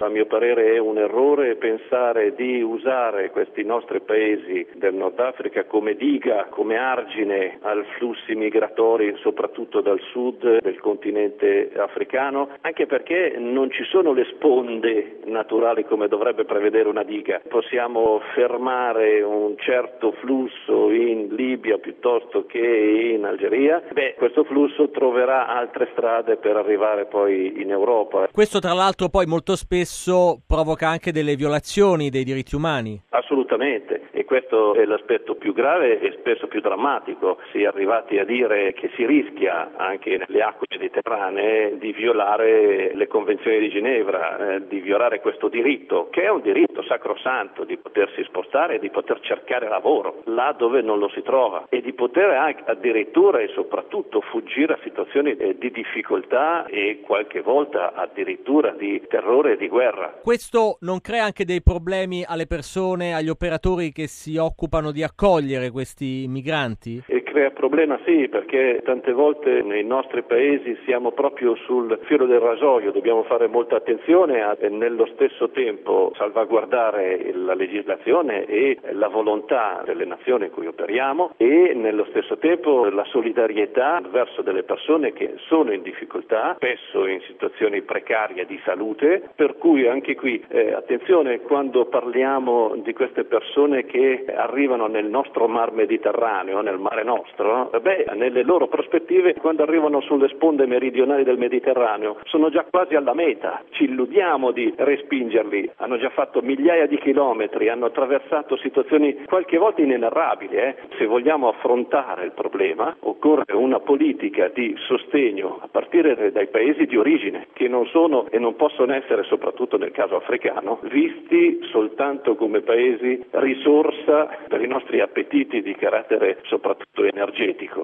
A mio parere è un errore pensare di usare questi nostri paesi del Nord Africa come diga, come argine ai flussi migratori, soprattutto dal sud del continente africano, anche perché non ci sono le sponde naturali come dovrebbe prevedere una diga. Possiamo fermare un certo flusso in Libia piuttosto che in Algeria. Questo flusso troverà altre strade per arrivare poi in Europa. Questo tra l'altro poi molto spesso provoca anche delle violazioni dei diritti umani. Assolutamente, e questo è l'aspetto più grave e spesso più drammatico. Si è arrivati a dire che si rischia anche nelle acque mediterranee di violare le convenzioni di Ginevra, di violare questo diritto, che è un diritto sacrosanto di potersi spostare e di poter cercare lavoro là dove non lo si trova e di poter anche addirittura e soprattutto fuggire a situazioni di difficoltà e qualche volta addirittura di terrore e di guerra. Questo non crea anche dei problemi alle persone, agli operatori che si occupano di accogliere questi migranti? E crea problema sì, perché tante volte nei nostri paesi siamo proprio sul filo del rasoio, dobbiamo fare molta attenzione e nello stesso tempo salvaguardare la legislazione e la volontà delle nazioni in cui operiamo e nello stesso tempo la solidarietà verso delle persone che sono in difficoltà, spesso in situazioni precarie di salute, per cui anche qui attenzione quando parliamo di queste persone che arrivano nel nostro mar Mediterraneo, nel mare nostro, nelle loro prospettive quando arrivano sulle sponde meridionali del Mediterraneo sono già quasi alla meta, ci illudiamo di respingerli, hanno già fatto migliaia di chilometri, hanno attraversato situazioni qualche volta inenarrabili. Se vogliamo affrontare il problema occorre una politica di sostegno a partire dai paesi di origine che non sono e non possono essere, soprattutto nel caso africano, visti soltanto come paesi risorsa per i nostri appetiti di carattere soprattutto energetico.